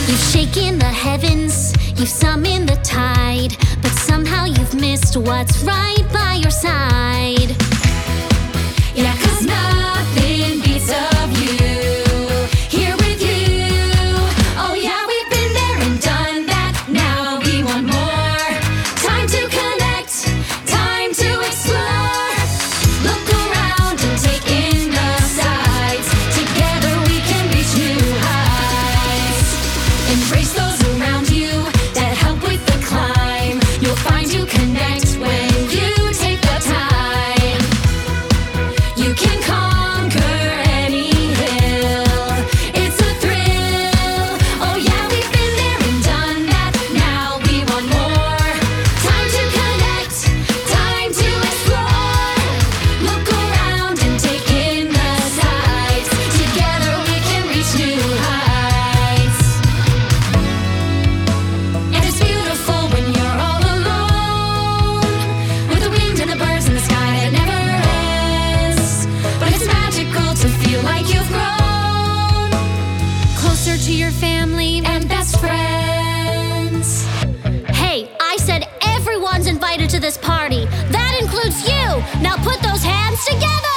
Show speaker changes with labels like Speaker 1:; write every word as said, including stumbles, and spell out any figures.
Speaker 1: You've shaken the heavens, you've summoned the tide, but somehow you've missed what's right by your side. Yeah, 'cause nothing beats of you, here with you. Oh yeah, we've been there and done that, now we want more. Time to connect, time to explore. Look around and take in the sights. Together we can reach new heights. Embrace those around you that help with the climb. You'll find you connect when you take the time. You can conquer any hill, it's a thrill. Oh yeah, we've been there and done that, now we want more. Time to connect, time to explore. Look around and take in the sights. Together we can reach new heights. And it's beautiful when you're all alone, with the wind and the birds in the sky that never ends. But it's magical to feel like you've grown closer to your family and best friends. Hey, I said everyone's invited to this party. That includes you. Now put those hands together.